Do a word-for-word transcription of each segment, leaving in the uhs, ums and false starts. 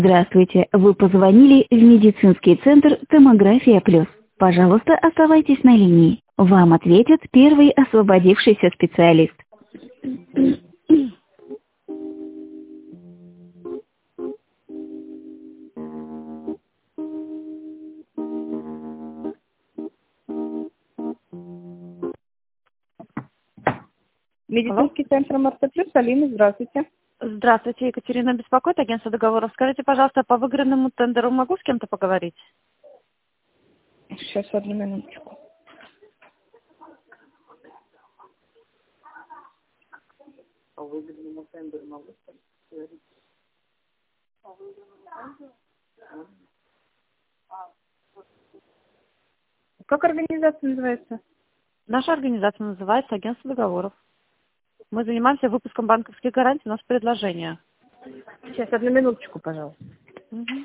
Здравствуйте, вы позвонили в медицинский центр «Томография плюс». Пожалуйста, оставайтесь на линии. Вам ответит первый освободившийся специалист. Алло. Медицинский центр МРТ плюс, Алина, здравствуйте. Здравствуйте, Екатерина беспокоит, агентство договоров. Скажите, пожалуйста, по выигранному тендеру могу с кем-то поговорить? Сейчас, одну минуточку. По выигранному тендеру могу поговорить? Как организация называется? Наша организация называется агентство договоров. Мы занимаемся выпуском банковских гарантий, у нас предложение. Сейчас, одну минуточку, пожалуйста. Мгм.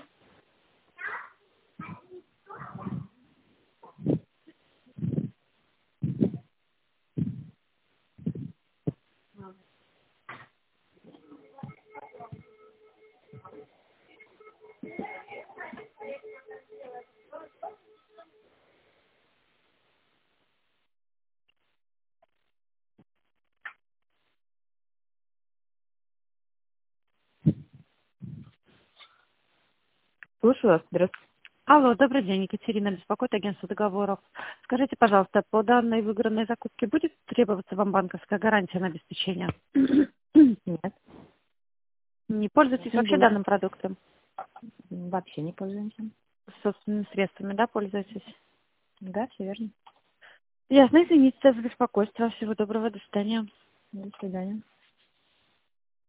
Слушаю вас, здравствуйте. Алло, добрый день, Екатерина беспокоит, агентство договоров. Скажите, пожалуйста, по данной выигранной закупке будет требоваться вам банковская гарантия на обеспечение? Нет, Не пользуетесь не вообще будет. данным продуктом? Вообще не пользуемся. Собственными средствами, да, пользуетесь? Да, все верно. Ясно, извините за беспокойство. Всего доброго, до свидания. До свидания.